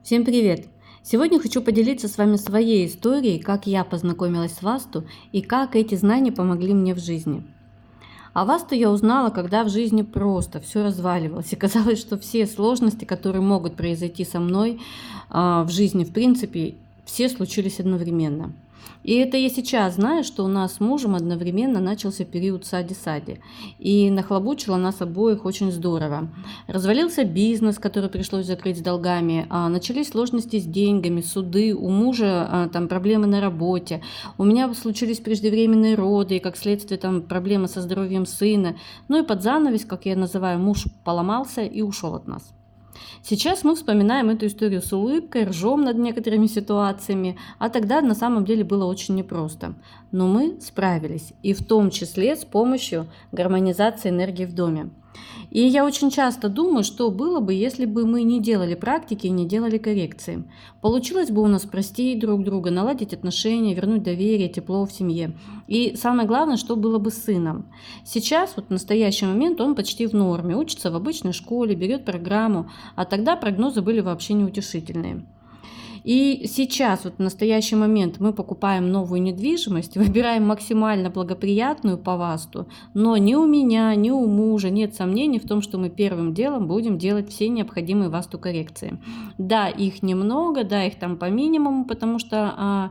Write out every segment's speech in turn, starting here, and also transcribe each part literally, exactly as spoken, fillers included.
Всем привет! Сегодня хочу поделиться с вами своей историей, как я познакомилась с Васту и как эти знания помогли мне в жизни. О Васту я узнала, когда в жизни просто все разваливалось, и казалось, что все сложности, которые могут произойти со мной а, в жизни, в принципе, все случились одновременно. И это я сейчас знаю, что у нас с мужем одновременно начался период сади-сади, и нахлобучило нас обоих очень здорово. Развалился бизнес, который пришлось закрыть с долгами, а, начались сложности с деньгами, суды, у мужа а, там проблемы на работе, у меня случились преждевременные роды, и как следствие там проблемы со здоровьем сына. Ну и под занавес, как я называю, муж поломался и ушел от нас. Сейчас мы вспоминаем эту историю с улыбкой, ржем над некоторыми ситуациями, а тогда на самом деле было очень непросто. Но мы справились, и в том числе с помощью гармонизации энергии в доме. И я очень часто думаю, что было бы, если бы мы не делали практики и не делали коррекции. Получилось бы у нас простить друг друга, наладить отношения, вернуть доверие, тепло в семье. И самое главное, что было бы с сыном. Сейчас, вот в настоящий момент, он почти в норме, учится в обычной школе, берет программу, а тогда прогнозы были вообще неутешительные. И сейчас, вот в настоящий момент, мы покупаем новую недвижимость, выбираем максимально благоприятную по Васту, но ни у меня, ни у мужа нет сомнений в том, что мы первым делом будем делать все необходимые Васту коррекции. Да, их немного, да, их там по минимуму, потому что а,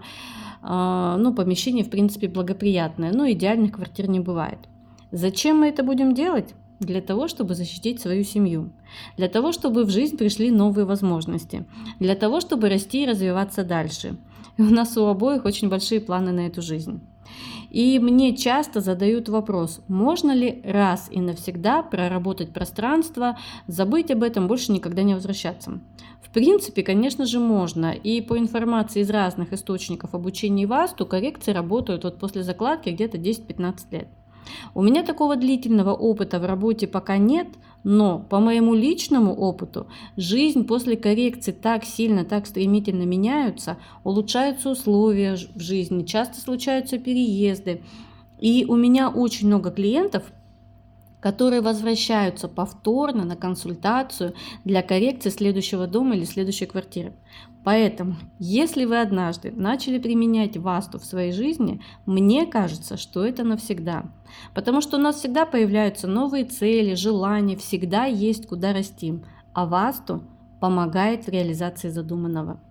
а, ну, помещение, в принципе, благоприятное, но идеальных квартир не бывает. Зачем мы это будем делать? Для того, чтобы защитить свою семью, для того, чтобы в жизнь пришли новые возможности, для того, чтобы расти и развиваться дальше. И у нас у обоих очень большие планы на эту жизнь. И мне часто задают вопрос, можно ли раз и навсегда проработать пространство, забыть об этом, больше никогда не возвращаться. В принципе, конечно же, можно. И по информации из разных источников обучения Васту, коррекции работают вот после закладки где-то десять-пятнадцать лет. У меня такого длительного опыта в работе пока нет, но по моему личному опыту жизнь после коррекции так сильно, так стремительно меняются, улучшаются условия в жизни, часто случаются переезды. И у меня очень много клиентов, которые возвращаются повторно на консультацию для коррекции следующего дома или следующей квартиры. Поэтому, если вы однажды начали применять Васту в своей жизни, мне кажется, что это навсегда. Потому что у нас всегда появляются новые цели, желания, всегда есть куда расти. А Васту помогает в реализации задуманного.